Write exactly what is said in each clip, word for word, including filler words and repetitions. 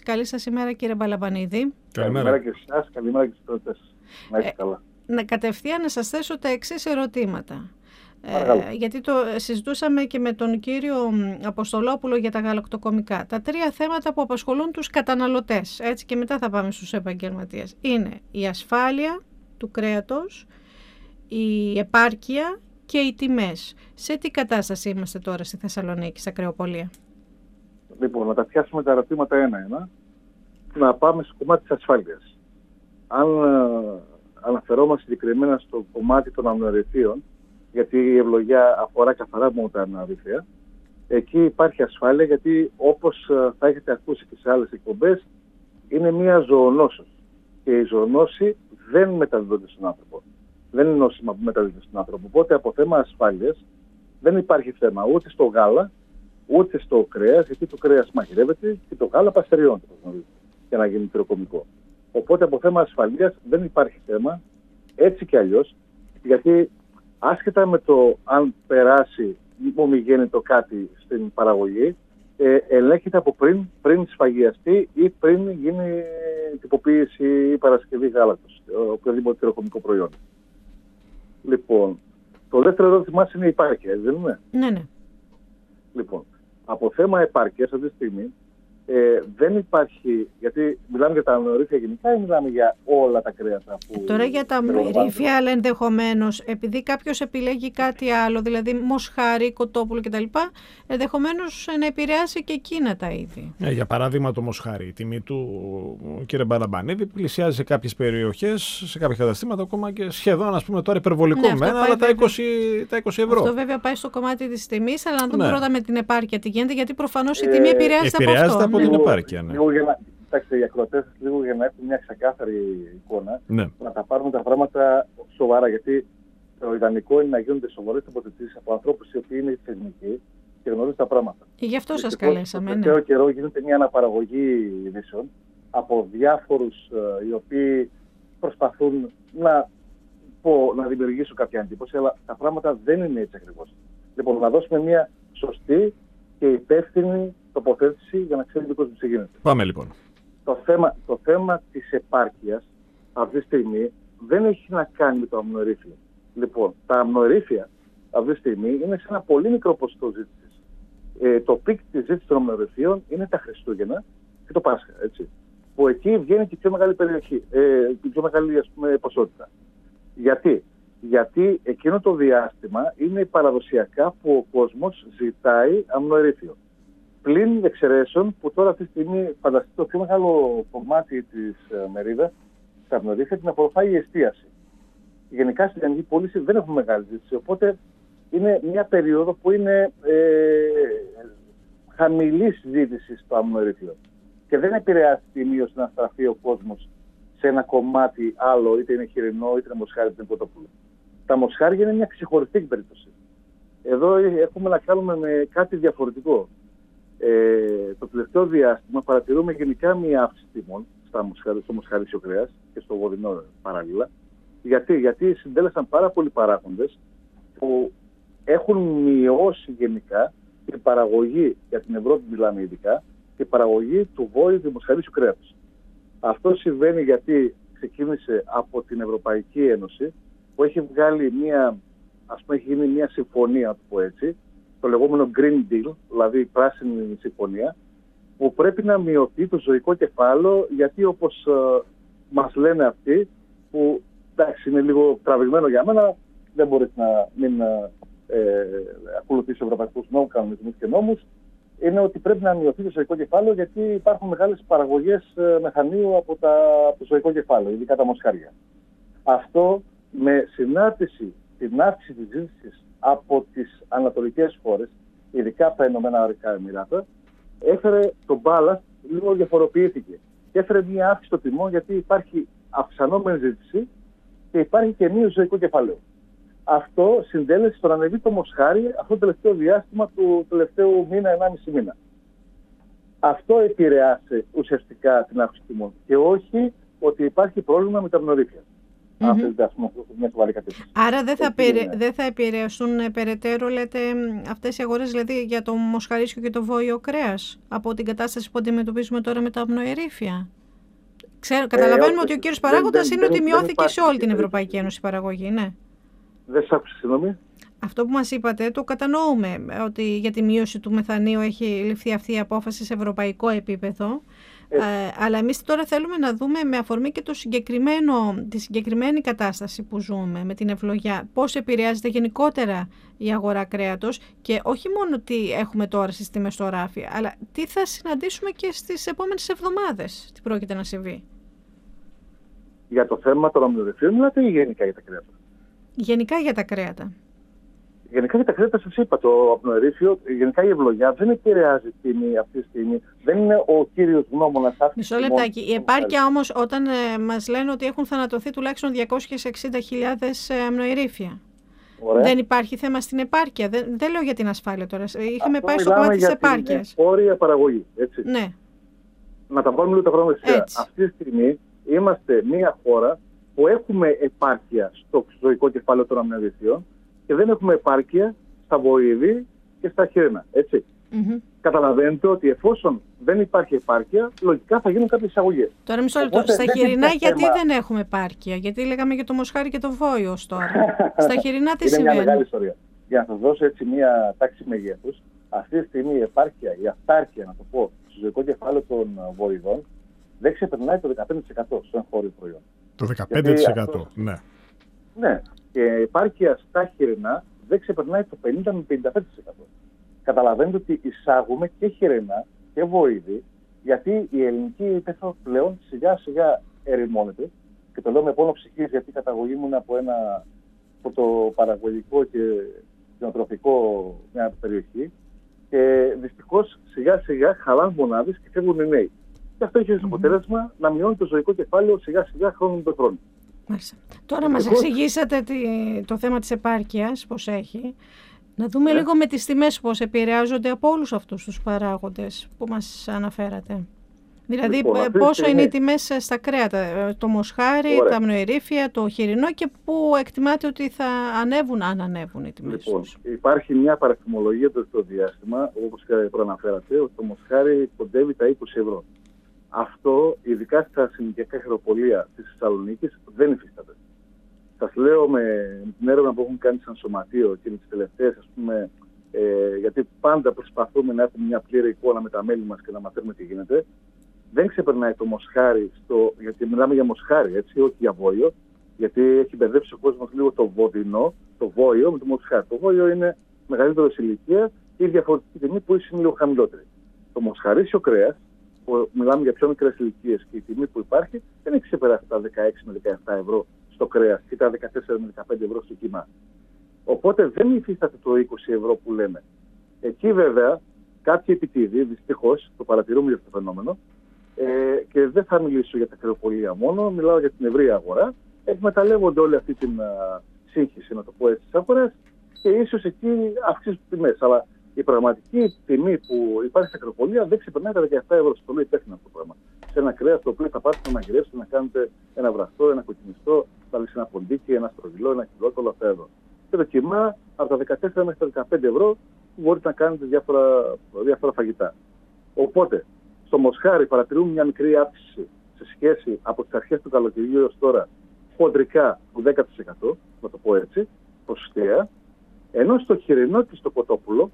Καλή σας ημέρα, κύριε Μπαλαμπανίδη. Καλημέρα, καλημέρα και εσάς, καλημέρα και στους πρώτες. Να είστε καλά. Να κατευθείαν να σας θέσω τα εξής ερωτήματα. Ε, γιατί το συζητούσαμε και με τον κύριο Αποστολόπουλο για τα γαλακτοκομικά. Τα τρία θέματα που απασχολούν τους καταναλωτές, έτσι, και μετά θα πάμε στους επαγγελματίες, είναι η ασφάλεια του κρέατος, η επάρκεια και οι τιμές. Σε τι κατάσταση είμαστε τώρα στη Θεσσαλονίκη, στα κρεοπολία? Λοιπόν, να τα πιάσουμε τα ερωτήματα ένα-ένα. Να πάμε στο κομμάτι της ασφάλειας. Αν ε, αναφερόμαστε συγκεκριμένα στο κομμάτι των αμνοριθείων, γιατί η ευλογιά αφορά καθαρά μόνο τα αμνοριθεία, εκεί υπάρχει ασφάλεια, γιατί όπως ε, θα έχετε ακούσει και σε άλλες εκπομπές, είναι μια ζωονόσος. Και η ζωονόση δεν μεταδίδονται στον άνθρωπο. Δεν είναι νόσημα που μεταδίδονται στον άνθρωπο. Οπότε από θέμα ασφάλειας δεν υπάρχει θέμα ούτε στο γάλα, ούτε στο κρέας, γιατί το κρέας μαγειρεύεται και το γάλα παστεριώνεται για να γίνει πυροκομικό. Οπότε από θέμα ασφαλείας δεν υπάρχει θέμα, έτσι κι αλλιώς, γιατί άσχετα με το αν περάσει ομιγέννητο κάτι στην παραγωγή, ε, ελέγχεται από πριν, πριν σφαγιαστεί ή πριν γίνει τυποποίηση ή παρασκευή γάλακτος, οποιοδήποτε πυροκομικό προϊόν. Λοιπόν, το δεύτερο ερώτημά είναι η επάρκεια, δεν είναι? Ναι, ναι. Λοιπόν, από θέμα επάρκειας αυτή τη στιγμή ε, δεν υπάρχει, γιατί μιλάμε για τα αμνορίφια γενικά ή μιλάμε για όλα τα κρέατα που... Τώρα για τα αμνορίφια, αλλά ενδεχομένως, επειδή κάποιος επιλέγει κάτι άλλο, δηλαδή μοσχάρι, κοτόπουλο κτλ., ενδεχομένως να επηρεάσει και εκείνα τα είδη. Ε, για παράδειγμα το μοσχάρι, η τιμή του, κύριε Μπαλαμπανίδη, πλησιάζει σε κάποιες περιοχές, σε κάποια καταστήματα ακόμα και σχεδόν, ας πούμε, τώρα υπερβολικό, ναι, μένα, αλλά τα είκοσι, τα είκοσι ευρώ. Αυτό βέβαια πάει στο κομμάτι της τιμής, αλλά να δούμε ναι. πρώτα με την επάρκεια τι γίνεται, γιατί προφανώς η τιμή επηρεάζεται, ε, από αυτό. Από την επάρκεια, ναι. Λίγο για να, κοιτάξτε, οι ακροατές, λίγο για να έχουν μια ξεκάθαρη εικόνα, ναι. να τα πάρουμε τα πράγματα σοβαρά. Γιατί το ιδανικό είναι να γίνονται σοβαρές τοποθετήσεις από ανθρώπους οι οποίοι είναι θεσμικοί και γνωρίζουν τα πράγματα. Και γι' αυτό σας Δυστυχώς, καλέσαμε. Το τελευταίο ναι. καιρό γίνεται μια αναπαραγωγή ειδήσεων από διάφορους ε, οι οποίοι προσπαθούν να, πω, να δημιουργήσουν κάποια εντύπωση, αλλά τα πράγματα δεν είναι έτσι ακριβώς. Λοιπόν, να δώσουμε μια σωστή και υπεύθυνη τοποθέτηση για να ξέρει ο κόσμος τι γίνεται. Πάμε λοιπόν. Το θέμα, το θέμα της επάρκειας αυτή τη στιγμή δεν έχει να κάνει με το αμνορίφιο. Λοιπόν, τα αμνορίφια αυτή τη στιγμή είναι σε ένα πολύ μικρό ποσοστό ζήτησης. Ε, το πικ της ζήτησης των αμνορίφιων είναι τα Χριστούγεννα και το Πάσχα, έτσι. Που εκεί βγαίνει και η πιο μεγάλη περιοχή, ε, η πιο μεγάλη, ας πούμε, ποσότητα. Γιατί? Γιατί εκείνο το διάστημα είναι παραδοσιακά που ο κόσμος ζητάει αμνορίφιο. Πλην εξαιρέσεων που τώρα αυτή τη στιγμή φανταστείτε το πιο μεγάλο κομμάτι της ε, μερίδας στα αμνορίφια την απορροφάει η εστίαση. Γενικά στην ελληνική πώληση δεν έχουμε μεγάλη ζήτηση, οπότε είναι μια περίοδο που είναι ε, χαμηλής ζήτησης στο αμνορίφιο. Και δεν επηρεάζει τη μείωση να στραφεί ο κόσμος σε ένα κομμάτι άλλο, είτε είναι χοιρινό, είτε είναι μοσχάρι, είτε είναι κοτόπουλο. Τα μοσχάρια είναι μια ξεχωριστή περίπτωση. Εδώ έχουμε να κάνουμε με κάτι διαφορετικό. Ε, το τελευταίο διάστημα παρατηρούμε γενικά μια αύξηση τιμών στο μοσχαρίσιο κρέας και στο βοδινό παράλληλα. Γιατί, Γιατί συντέλεσαν πάρα πολλοί παράγοντες που έχουν μειώσει γενικά την παραγωγή, για την Ευρώπη μιλάμε ειδικά, την παραγωγή του βόηου του μοσχαρίσιου κρέατος. Αυτό συμβαίνει γιατί ξεκίνησε από την Ευρωπαϊκή Ένωση, που έχει βγάλει μια, ας πούμε, έχει γίνει μια συμφωνία, το πω έτσι, το λεγόμενο Green Deal, δηλαδή πράσινη συμφωνία, που πρέπει να μειωθεί το ζωικό κεφάλαιο, γιατί όπως ε, μας λένε αυτοί, που εντάξει είναι λίγο τραβηγμένο για μένα, δεν μπορείς να μην ε, ακολουθήσεις ευρωπαϊκούς νόμους, κανονισμούς και νόμους, είναι ότι πρέπει να μειωθεί το ζωικό κεφάλαιο, γιατί υπάρχουν μεγάλες παραγωγές ε, μεθανίου από, τα, από το ζωικό κεφάλαιο, ειδικά τα μοσχάρια. Αυτό με συνάρτηση την αύξηση της ζήτησης από τις ανατολικές χώρες, ειδικά από τα Ηνωμένα Αραβικά Εμιράτα, έφερε τον μπάλαστ, λίγο διαφοροποιήθηκε. Και έφερε μια αύξηση των τιμών, γιατί υπάρχει αυξανόμενη ζήτηση και υπάρχει και μείωση ζωικού κεφαλαίου. Αυτό συντέλεσε στο να ανεβεί το μοσχάρι αυτό το τελευταίο διάστημα του τελευταίου μήνα, ενάμιση μήνα. Αυτό επηρεάσε ουσιαστικά την αύξηση τιμών και όχι ότι υπάρχει πρόβλημα με τα αμνορίφια. αν θέλετε, ας πούμε, μια σοβαρή κατεύθυνση. Άρα δεν θα, περι... δεν θα επηρεαστούν ε, περαιτέρω, λέτε, αυτές οι αγορές, δηλαδή για το μοσχαρίσιο και το βόηο κρέας, από την κατάσταση που αντιμετωπίζουμε τώρα με τα αμνοερήφια? Ξέρω, καταλαβαίνουμε ε, ότι ο κύριος παράγοντας είναι δεν, ότι μειώθηκε δεν σε όλη την Ευρωπαϊκή Ένωση η παραγωγή, ναι. Δεν σ' άκουσα, συγγνώμη. Αυτό που μας είπατε το κατανοούμε, ότι για τη μείωση του μεθανίου έχει ληφθεί αυτή η απόφαση σε ευρωπαϊκό επίπεδο. Ε, αλλά εμείς τώρα θέλουμε να δούμε με αφορμή και το συγκεκριμένο, τη συγκεκριμένη κατάσταση που ζούμε με την ευλογιά, πώς επηρεάζεται γενικότερα η αγορά κρέατος και όχι μόνο τι έχουμε τώρα στις τιμές στο ράφι, αλλά τι θα συναντήσουμε και στις επόμενες εβδομάδες, τι πρόκειται να συμβεί. Για το θέμα των αμοιοδευτήρων μιλάτε ή γενικά για τα κρέατα? Γενικά για τα κρέατα. Γενικά για τα κρέατα, σας είπα, το απνοερήφιο, γενικά η ευλογιά δεν επηρεάζει τιμή αυτή τη στιγμή. Δεν είναι ο κύριος γνώμονας αυτή. Μισό λεπτάκι. Η επάρκεια όμως, όταν ε, μας λένε ότι έχουν θανατωθεί τουλάχιστον διακόσιες εξήντα χιλιάδες αμνοερήφια. Δεν υπάρχει θέμα στην επάρκεια. Δεν, δεν λέω για την ασφάλεια τώρα. Είχαμε αυτό πάει στο κομμάτι της επάρκειας. Είναι όρια παραγωγή. Έτσι. Ναι. Να τα βάλουμε λίγο τα πράγματα στη σειρά. Αυτή τη στιγμή είμαστε μια χώρα που έχουμε επάρκεια στο ζωικό κεφάλαιο των αμνοερήφιων και δεν έχουμε επάρκεια στα βοηδή και στα χέρνα. Έτσι. Mm-hmm. Καταλαβαίνετε ότι εφόσον δεν υπάρχει επάρκεια, λογικά θα γίνουν κάποιες εισαγωγές. Τώρα μισό λεπτό. Στα χοιρινά γιατί θέμα. δεν έχουμε επάρκεια? Γιατί λέγαμε για το μοσχάρι και το βόηο ως τώρα. Στα χοιρινά τι είναι συμβαίνει? Είναι μια μεγάλη ιστορία. Για να σας δώσω έτσι μια τάξη μεγέθους, αυτή τη στιγμή η επάρκεια, η αυτάρκεια, να το πω, στο ζωικό κεφάλαιο των βοηδών δεν ξεπερνάει το δεκαπέντε τοις εκατό στο εγχώριο προϊόν. Το δεκαπέντε τοις εκατό, αυτό, ναι. Ναι. Και η επάρκεια στα χοιρινά δεν ξεπερνάει το πενήντα με πενήντα πέντε τοις εκατό. Καταλαβαίνετε ότι εισάγουμε και χοιρινά και βοηδή, γιατί η ελληνική ύπαιθρο πλέον σιγά σιγά ερημώνεται. Και το λέω με πόνο ψυχής, γιατί η καταγωγή μου είναι από ένα πρωτοπαραγωγικό και κτηνοτροφικό μια περιοχή. Και δυστυχώς σιγά σιγά χαλάνε μονάδες και φεύγουν οι νέοι. Και αυτό έχει ως αποτέλεσμα να μειώνει το ζωικό κεφάλαιο σιγά σιγά χρόνο με τον χρόνο. Μάλιστα. Τώρα μας εξηγήσατε τη, το θέμα της επάρκειας, πώς έχει. Να δούμε yeah. λίγο με τις τιμές πώς επηρεάζονται από όλους αυτούς τους παράγοντες που μας αναφέρατε. Δηλαδή λοιπόν, πόσο είναι, είναι οι τιμές στα κρέατα, το μοσχάρι, Ωραία. τα αμνοερήφια, το χοιρινό και πού εκτιμάτε ότι θα ανέβουν, αν ανέβουν οι τιμές λοιπόν, τους? Υπάρχει μια παραθυμολογία το, το διάστημα, όπως και προαναφέρατε, ότι το μοσχάρι κοντεύει τα είκοσι ευρώ. Αυτό, ειδικά στα συνοικιακά χειροπολία της Θεσσαλονίκης, δεν υφίσταται. Σας λέω με την έρευνα που έχουν κάνει σαν σωματείο και με τις τελευταίες, ας πούμε, ε, γιατί πάντα προσπαθούμε να έχουμε μια πλήρη εικόνα με τα μέλη μας και να μαθαίνουμε τι γίνεται. Δεν ξεπερνάει το μοσχάρι, στο, γιατί μιλάμε για μοσχάρι, έτσι, όχι για βόηο, γιατί έχει μπερδέψει ο κόσμος λίγο το βοδινό, το βόηο με το μοσχάρι. Το βόηο είναι μεγαλύτερο σε ηλικία ή διαφορετική τιμή που είναι λίγο χαμηλότερη. Το μοσχαρίσιο κρέας, που μιλάμε για πιο μικρές ηλικίες και η τιμή που υπάρχει, δεν έχει ξεπεράσει τα δεκαέξι με δεκαεπτά ευρώ στο κρέας και τα δεκατέσσερα με δεκαπέντε ευρώ στο κύμα. Οπότε δεν υφίσταται το είκοσι ευρώ που λέμε. Εκεί βέβαια κάποιοι επιτίδιοι, δυστυχώς, το παρατηρούμε για αυτό το φαινόμενο, ε, και δεν θα μιλήσω για τα κρεοπολία μόνο, μιλάω για την ευρεία αγορά, εκμεταλλεύονται όλη αυτή την α, σύγχυση, να το πω έτσι, της αγοράς και ίσως εκεί αυξήσουν τις τιμές. Αλλά η πραγματική τιμή που υπάρχει στα κρεοπολία δεν ξεπερνάει τα δεκαεπτά ευρώ. Στο λέω υπεύθυνα αυτό το πράγμα. Σε ένα κρέας το οποίο θα πάρετε να μαγειρεύσετε, να κάνετε ένα βραστό, ένα κοκκινιστό, θα λύσει ένα ποντίκι, ένα στρογγυλό, ένα κιλό, όλα αυτά εδώ. Και το κιμά από τα δεκατέσσερα μέχρι τα δεκαπέντε ευρώ που μπορείτε να κάνετε διάφορα, διάφορα φαγητά. Οπότε, στο μοσχάρι παρατηρούμε μια μικρή αύξηση σε σχέση από τις αρχές του καλοκαιριού έως τώρα, χοντρικά του δέκα τοις εκατό, να το πω έτσι, ποσοστιαία, ενώ στο χοιρινό και στο κοτόπουλο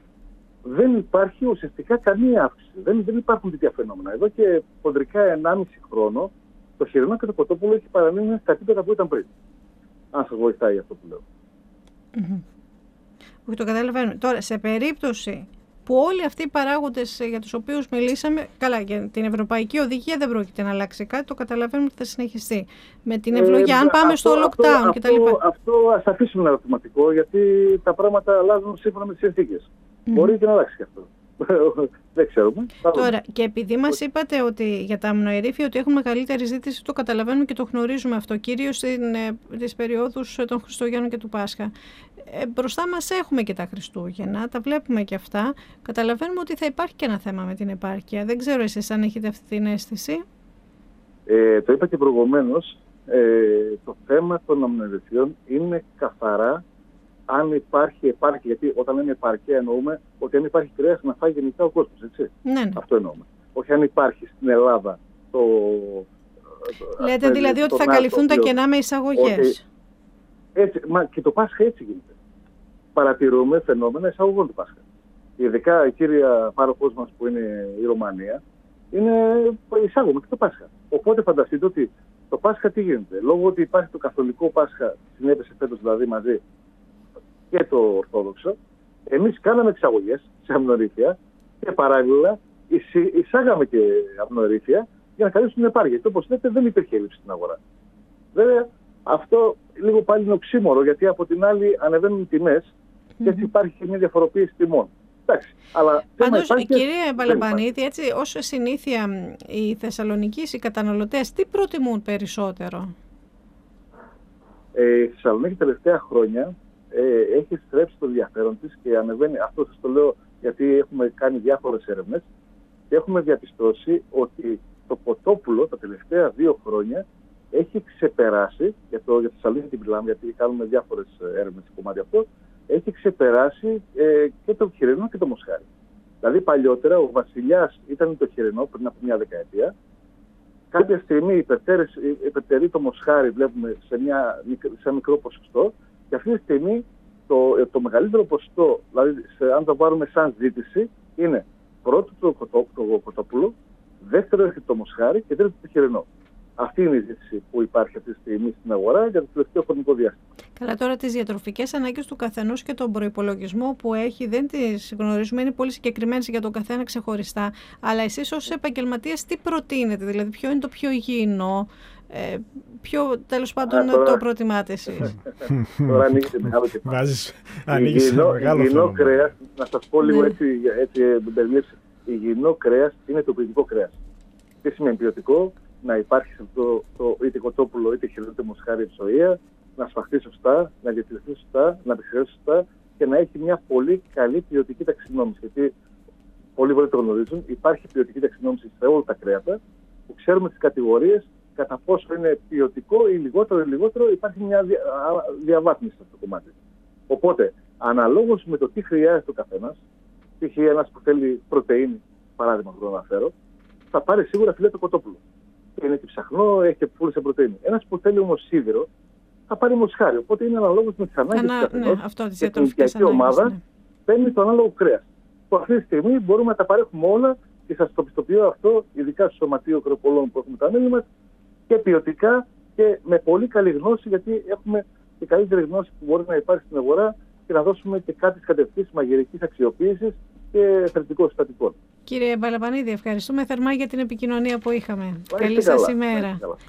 δεν υπάρχει ουσιαστικά καμία αύξηση. Δεν, δεν υπάρχουν τέτοια φαινόμενα. Εδώ και χοντρικά ενάμιση χρόνο το χοιρινό και το κοτόπουλο έχει παραμείνει στα επίπεδα που ήταν πριν. Αν σας βοηθάει αυτό που λέω. Mm-hmm. Όχι, το καταλαβαίνουμε. Τώρα, σε περίπτωση που όλοι αυτοί οι παράγοντες για τους οποίους μιλήσαμε, καλά, για την Ευρωπαϊκή Οδηγία δεν πρόκειται να αλλάξει κάτι, το καταλαβαίνουμε ότι θα συνεχιστεί. Με την ευλογία, ε, αν πάμε αυτό, στο lockdown κτλ. Αυτό, αυτό ας αφήσουμε ένα ερωτηματικό, γιατί τα πράγματα αλλάζουν σύμφωνα με τις συνθήκες. Mm-hmm. Μπορεί και να αλλάξει και αυτό. Δεν ξέρουμε. Τώρα, και επειδή μας είπατε ότι για τα αμνοερήφια ότι έχουν μεγαλύτερη ζήτηση, το καταλαβαίνουμε και το γνωρίζουμε αυτό, κυρίως στις περιόδους των Χριστουγέννων και του Πάσχα. Ε, μπροστά μας έχουμε και τα Χριστούγεννα, τα βλέπουμε και αυτά. Καταλαβαίνουμε ότι θα υπάρχει και ένα θέμα με την επάρκεια. Δεν ξέρω εσείς αν έχετε αυτή την αίσθηση. Ε, το είπα και προηγουμένως, ε, το θέμα των αμνοερυθριών είναι καθαρά αν υπάρχει επάρκεια. Γιατί όταν λέμε επάρκεια εννοούμε ότι αν υπάρχει κρέας να φάει γενικά ο κόσμος. Έτσι. Ναι, ναι. Αυτό εννοούμε. Όχι αν υπάρχει στην Ελλάδα το. Λέτε το, δηλαδή ότι θα καλυφθούν τα κενά με εισαγωγές. Έτσι, μα και το Πάσχα έτσι γίνεται. Παρατηρούμε φαινόμενα εισαγωγών του Πάσχα. Ειδικά η κύρια πάροχός μας που είναι η Ρωμανία, είναι εισάγουμε και το Πάσχα. Οπότε φανταστείτε ότι το Πάσχα τι γίνεται. Λόγω ότι υπάρχει το καθολικό Πάσχα, συνέπεσε φέτος δηλαδή μαζί και το Ορθόδοξο, εμείς κάναμε εξαγωγές σε αμνοερύθρια και παράλληλα εισάγαμε και αμνοερύθρια για να καλύψουν την επάρκεια. Γιατί όπως λέτε δεν υπήρχε έλλειψη στην αγορά. Βέβαια αυτό λίγο πάλι είναι οξύμορο, γιατί από την άλλη ανεβαίνουν οι τιμές mm-hmm. και έτσι υπάρχει και μια διαφοροποίηση τιμών. Εντάξει, αλλά πάντως, κύριε Μπαλαμπανίδη, έτσι ως συνήθεια οι Θεσσαλονικείς, οι καταναλωτές, τι προτιμούν περισσότερο? Ε, η Θεσσαλονίκη τελευταία χρόνια ε, έχει στρέψει το ενδιαφέρον της και ανεβαίνει. Αυτό σας το λέω γιατί έχουμε κάνει διάφορες έρευνες και έχουμε διαπιστώσει ότι το κοτόπουλο τα τελευταία δύο χρόνια έχει ξεπεράσει, για το για τη Θεσσαλονίκη την μιλάμε, γιατί κάνουμε διάφορες έρευνες στο κομμάτι αυτό, έχει ξεπεράσει ε, και το χοιρινό και το μοσχάρι. Δηλαδή παλιότερα ο βασιλιάς ήταν το χοιρινό πριν από μια δεκαετία. Κάποια στιγμή υπερτερεί το μοσχάρι, βλέπουμε σε, μια, σε ένα μικρό ποσοστό, και αυτή τη στιγμή το, το μεγαλύτερο ποσοστό, δηλαδή σε, αν το πάρουμε σαν ζήτηση, είναι πρώτο το, κοτό, το κοτόπουλο, δεύτερο έρχεται το μοσχάρι και τρίτο το χοιρινό. Αυτή είναι η ζήτηση που υπάρχει αυτή τη στιγμή στην αγορά για το τελευταίο χρονικό διάστημα. Καλά, τώρα τις διατροφικές ανάγκες του καθενός και τον προϋπολογισμό που έχει δεν τις γνωρίζουμε, είναι πολύ συγκεκριμένες για τον καθένα ξεχωριστά. Αλλά εσείς ως επαγγελματίας τι προτείνετε, δηλαδή ποιο είναι το πιο υγιεινό, ε, ποιο τέλος πάντων Α, τώρα... το προτιμάτε εσείς? Τώρα ανοίγετε μεγάλο κεφάλι. Ανοίγεις μεγάλο υγιεινό κρέας, να σας πω λίγο έτσι, έτσι υγιεινό κρέας είναι το ποιοτικό κρέας. Τι σημαίνει ποιοτικό? Να υπάρχει σε αυτό το είτε κοτόπουλο είτε χοιρινό είτε μοσχάρι ψωία, να σφαχτεί σωστά, να διατηρηθεί σωστά, να επεξεργαστεί σωστά και να έχει μια πολύ καλή ποιοτική ταξινόμηση. Γιατί πολλοί μπορεί να το γνωρίζουν, υπάρχει ποιοτική ταξινόμηση σε όλα τα κρέατα, που ξέρουμε τις κατηγορίες, κατά πόσο είναι ποιοτικό ή λιγότερο ή λιγότερο, υπάρχει μια δια, διαβάθμιση σε αυτό το κομμάτι. Οπότε, αναλόγως με το τι χρειάζεται ο καθένας, π.χ. ένας που θέλει πρωτεΐνη, παράδειγμα που το αναφέρω, θα πάρει σίγουρα φιλέτο κοτόπουλο. Είναι και ψαχνό, έχει και φούρνη σε πρωτεΐνη. Ένας που θέλει όμως σίδηρο, θα πάρει μοσχάρι. Οπότε είναι αναλόγως με τις ανάγκες του καθενός. Ναι, αυτό, και την οικιακή ομάδα ναι. παίρνει το ανάλογο κρέας. Που αυτή τη στιγμή μπορούμε να τα παρέχουμε όλα και σας το πιστοποιώ αυτό, ειδικά στο σωματείο κρεοπολών που έχουμε τα μέλη μας, και ποιοτικά και με πολύ καλή γνώση, γιατί έχουμε και καλύτερη γνώση που μπορεί να υπάρχει στην αγορά και να δώσουμε και κάποιες κατευθύνσεις μαγειρικής αξιοποίησης και θρεπτικών συστατικών. Κύριε Μπαλαμπανίδη, ευχαριστούμε θερμά για την επικοινωνία που είχαμε. Καλή σας ημέρα.